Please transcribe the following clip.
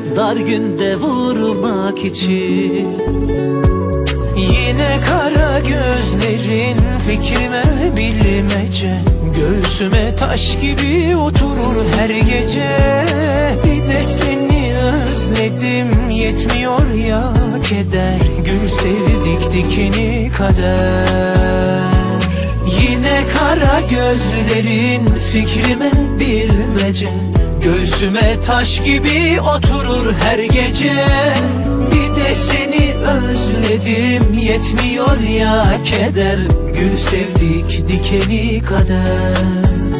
dar günde vurmak için. Yine kara gözlerin fikrime bilmece, göğsüme taş gibi oturur her gece. Bir de seni özledim, yetmiyor ya keder, gül sevdik dikeni kader. Yine kara gözlerin fikrime bilmece, göğsüme taş gibi oturur her gece. Bir de seni özledim, yetmiyor ya keder, gül sevdik dikeni kader.